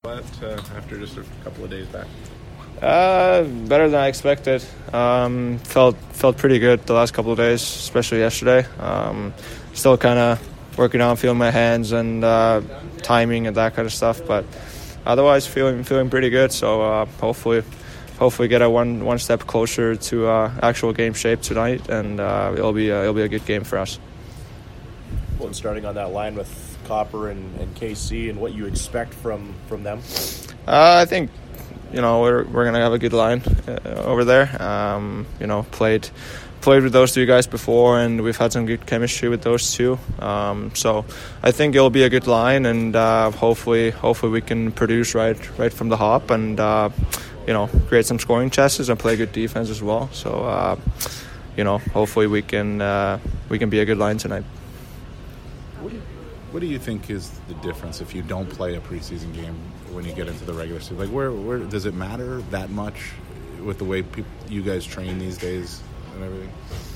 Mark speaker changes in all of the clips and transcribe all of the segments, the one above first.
Speaker 1: that after just a couple of days back?
Speaker 2: Better than I expected. Felt pretty good the last couple of days, especially yesterday. Still kind of working on feeling my hands and timing and that kind of stuff, but otherwise feeling pretty good. So hopefully get a one step closer to actual game shape tonight, and it'll be a good game for us.
Speaker 3: Well, and starting on that line with Copper and KC, and what you expect from them?
Speaker 2: I think we're gonna have a good line over there. Played with those two guys before, and we've had some good chemistry with those two. So I think it'll be a good line, and hopefully we can produce right from the hop, and create some scoring chances and play good defense as well. So hopefully we can be a good line tonight.
Speaker 4: What do you think is the difference if you don't play a preseason game when you get into the regular season? Like, where does it matter that much with the way you guys train these days and everything?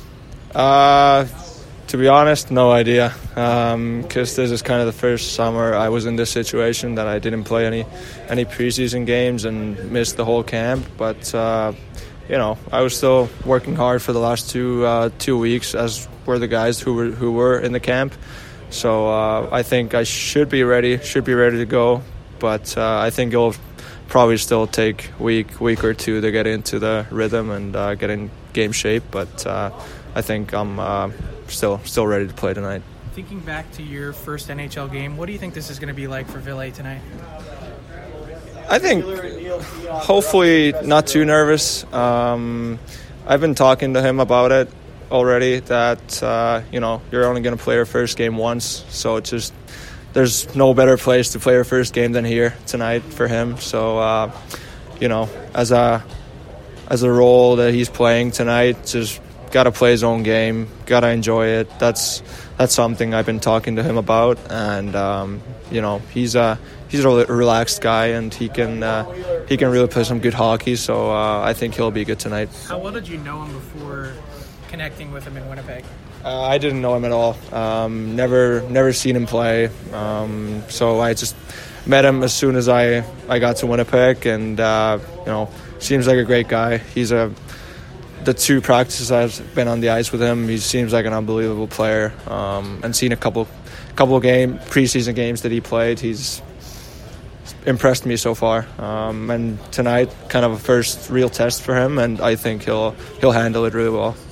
Speaker 2: To be honest, no idea. Because this is kind of the first summer I was in this situation that I didn't play any preseason games and missed the whole camp. But I was still working hard for the last 2 weeks, as were the guys who were in the camp. So I think I should be ready to go, but I think it'll probably still take week or two to get into the rhythm and get in game shape. But I think I'm still ready to play tonight.
Speaker 5: Thinking back to your first NHL game, what do you think this is going to be like for Ville tonight?
Speaker 2: I think hopefully not too nervous. I've been talking to him about it already, that you're only going to play your first game once, so it's just there's no better place to play your first game than here tonight for him. So as a role that he's playing tonight, just got to play his own game, got to enjoy it. That's something I've been talking to him about, and he's a relaxed guy, and he can really play some good hockey. So I think he'll be good tonight.
Speaker 5: How well did you know him before connecting with him in Winnipeg?
Speaker 2: I didn't know him at all. Never seen him play. So I just met him as soon as I got to Winnipeg, and seems like a great guy. The 2 practices I've been on the ice with him, he seems like an unbelievable player. And seen a couple preseason games that he played, he's impressed me so far. And tonight, kind of a first real test for him, and I think he'll handle it really well.